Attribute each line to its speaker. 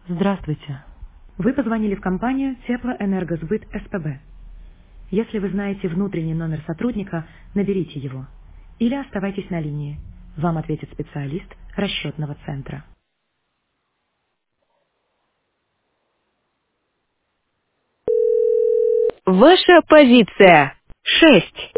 Speaker 1: Здравствуйте. Вы позвонили в компанию Теплоэнергосбыт СПБ. Если вы знаете внутренний номер сотрудника, наберите его. Или оставайтесь на линии. Вам ответит специалист расчетного центра.
Speaker 2: Ваша позиция 6.